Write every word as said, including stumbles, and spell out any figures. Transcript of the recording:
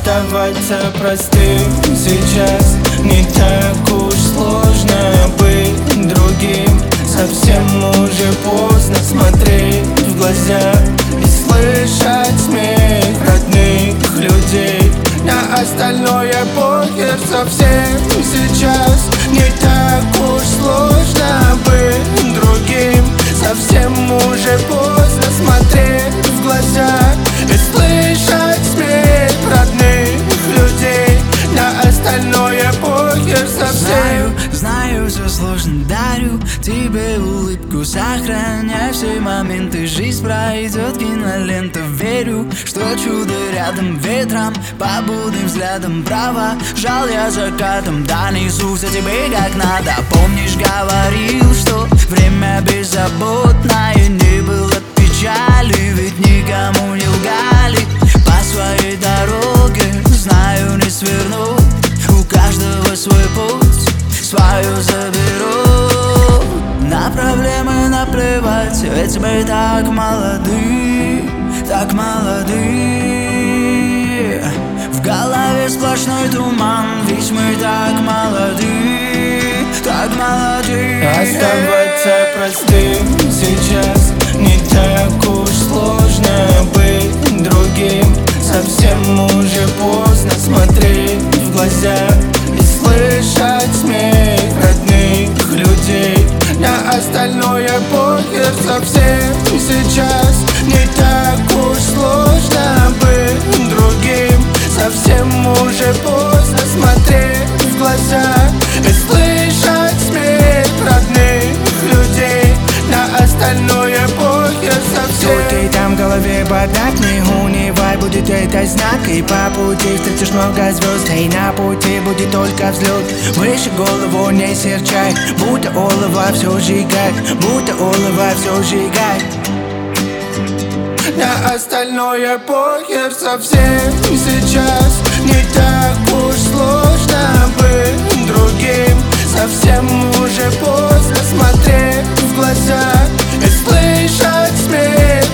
Оставаться простым сейчас не так уж сложно. Быть другим совсем уже поздно. Смотреть в глаза и слышать смех родных людей. На остальное похер совсем сейчас не так уж сложно. Быть другим совсем уже поздно. Смотреть в глаза и слышать смех родных людей. На остальное похер совсем. Знаю, знаю, все сложно, дарю тебе улыбку. Сохраняй все моменты, жизнь пройдет, кинолента. Верю, что чудо рядом, ветром, побудным взглядом. Право, жал я закатом, донесу-то тебе как надо. Помнишь, говорил, что время беззаботное. Не было печали, ведь никому не лгали. По своей дороге, знаю, не сверну. У каждого свой путь, свою заберу. На проблемы наплевать, ведь мы так молоды, так молоды. В голове сплошной туман, ведь мы так молоды, так молоды. Оставаться простым сейчас не так уж сложно. Быть другим совсем уже поздно. Смотреть в глаза и слышать смех родных людей. На остальное похер совсем сейчас не так уж сложно. Быть другим совсем уже поздно. Смотреть в глаза и слышать смех родных людей. На остальное похер совсем. Только там в голове бардак, не унывай, будет это знак. И по пути встретишь много звезд, и на пути будет только взлет. Выше голову не серчай, будто олово все сжигает, будто олово все сжигает. На остальное похер совсем сейчас не так уж сложно. Быть другим совсем уже поздно. Смотреть в глаза и слышать смех